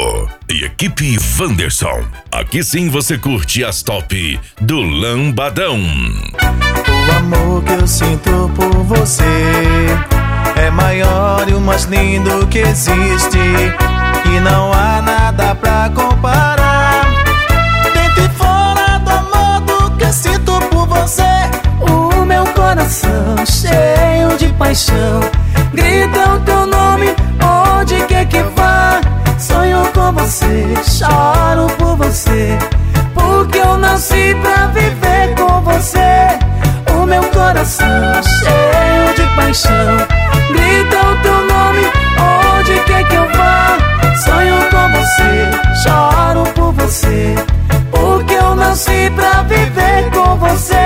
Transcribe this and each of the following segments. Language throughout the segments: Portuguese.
e equipe Wanderson. Aqui sim você curte as top do Lambadão. O amor que eu sinto por você é maior e o mais lindo que existe, e não há nada pra comparar. Dentro e fora do amor do que eu sinto por você, o meu coração cheio de paixão grita o teu nome onde quer que vá. Sonho com você, choro por você, porque eu nasci pra viver com você. O meu coração cheio de paixão grita o teu nome onde quer que eu vá. Sonho com você, choro por você, porque eu nasci pra viver com você.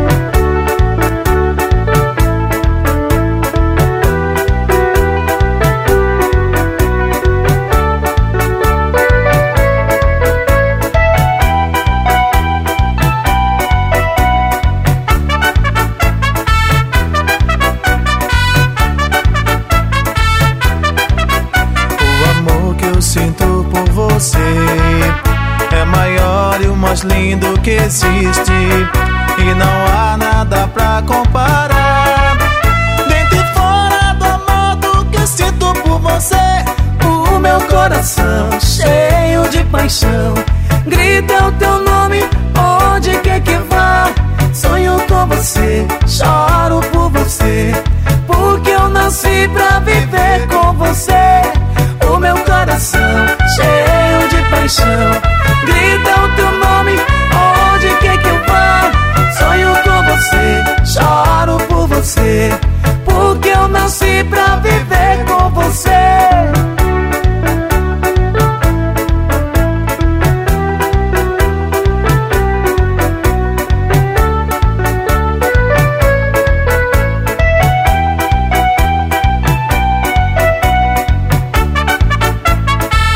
Sinto por você é maior e o mais lindo que existe, e não há nada pra comparar. Dentro e fora do amor do que eu sinto por você, o meu coração cheio de paixão grita o teu nome onde quer que vá. Sonho com você, choro por você, porque eu nasci pra viver com você. O meu coração cheio de paixão grita o teu nome onde quer que eu vá. Sonho com você, choro por você, porque eu nasci pra viver com você.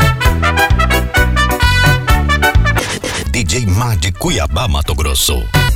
DJ Má de Cuiabá, Mato Grosso.